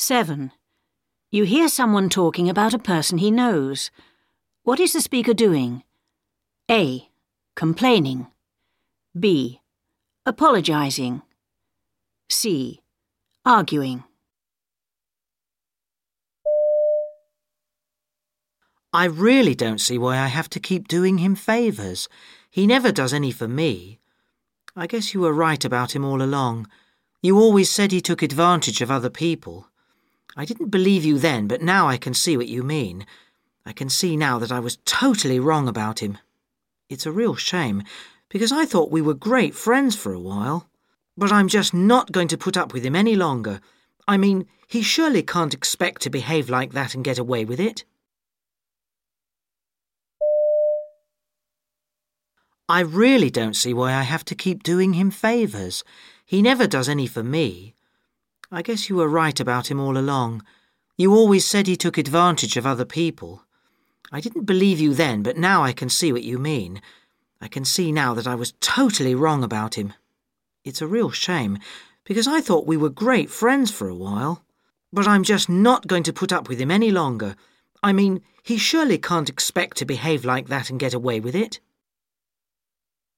7. You hear someone talking about a person he knows. What is the speaker doing? A. Complaining. B. Apologizing. C. Arguing. I really don't see why I have to keep doing him favours. He never does any for me. I guess you were right about him all along. You always said he took advantage of other people. I didn't believe you then, but now I can see what you mean. I can see now that I was totally wrong about him. It's a real shame, because I thought we were great friends for a while. But I'm just not going to put up with him any longer. I mean, he surely can't expect to behave like that and get away with it. I really don't see why I have to keep doing him favours. He never does any for me. I guess you were right about him all along. You always said he took advantage of other people. I didn't believe you then, but now I can see what you mean. I can see now that I was totally wrong about him. It's a real shame, because I thought we were great friends for a while. But I'm just not going to put up with him any longer. I mean, he surely can't expect to behave like that and get away with it.